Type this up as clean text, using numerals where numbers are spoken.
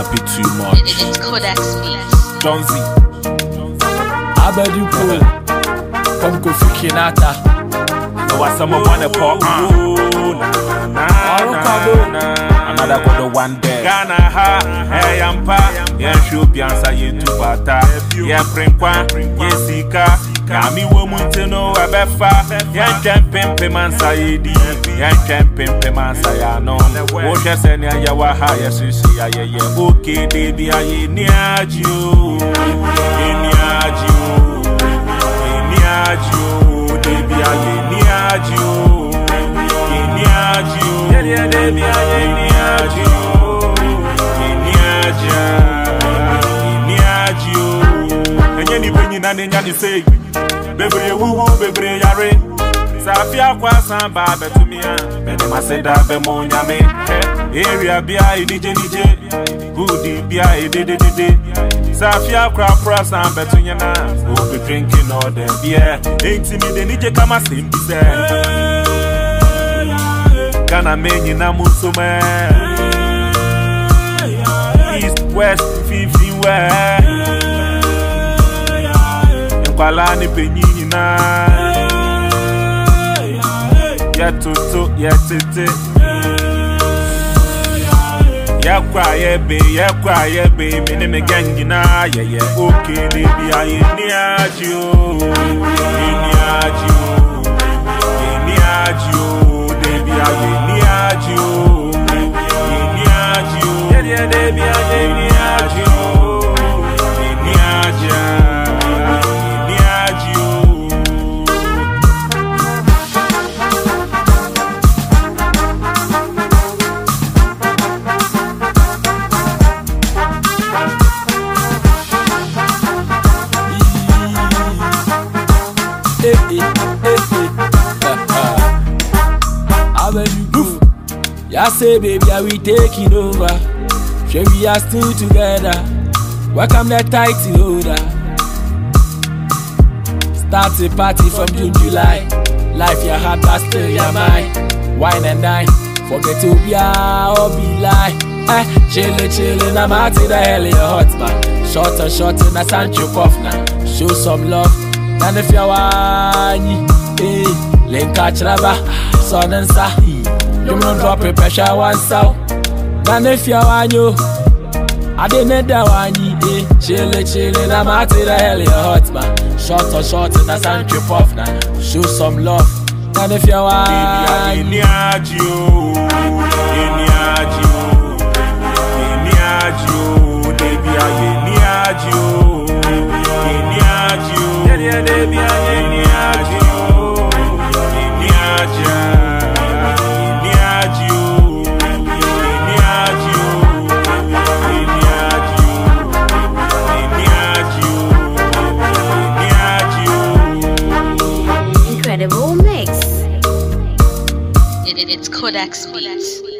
happy too much. It's Codex Beats. John Z. Abedi Pool. From Kofi Kinata. So what someone wanna pop? Another got one day. Ghana ha, hey ampa, yeah should be answer you to bata, yeah prinkwa, yeah sika. Kami woman to know a befa, yeah champion payment saidi, yeah champion payment sayano. Osha senya ya waha ya susi ya yeah okay baby aye niaju, niaju, niaju, baby aye niaju, niaju, yeah baby aye niaju, niaju. Enye ni benyi na ne nya ni say. Bebre wuhu bebre yare Safia kwa samba betumia Bede maseda be mo nyame Area bia idije nije Goody bia idide Safia kwa samba betunyana We'll be drinking all the beer Ain't me de nije kama simbi se Kana menyi na musume East, west, fifi west Palani penyini na ya toto ya tete ya kwa ye be mene me gangi na ya okay baby aye ni ajo baby aye ni ajo yeah baby aye ni ajo I say baby are we taking over? Sure we are still together. Welcome the title holder. Start a party from June, July. Life your heart but still your mind. Wine and dine. Forget to be or be lie. Chillin', I'm out in the hell your hot man. Short and a Sancho puff now. Show some love. And if you're one, link catch rubber, son and sa. You don't drop a pressure once out. And if you're one, I didn't know one, chillin', I'm out in the hell your hot man. Short and a Sancho puff now. Show some love. And if you're one, baby, Incredible mix. It's Codex Beats.